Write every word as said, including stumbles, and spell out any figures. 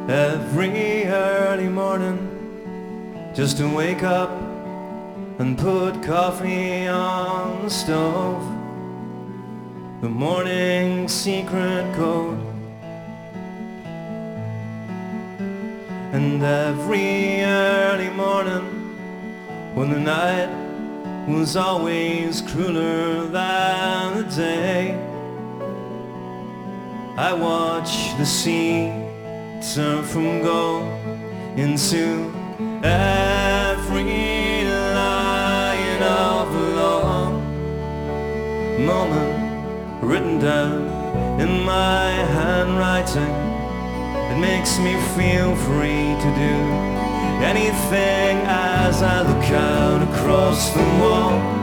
every early morning just to wake up and put coffee on the stove. The morning secret code. And every early morning when the night was always crueler than the day, I watch the sea turn from gold into every line of a long moment written down in my handwriting. It makes me feel free to do anything as I look out across the wall.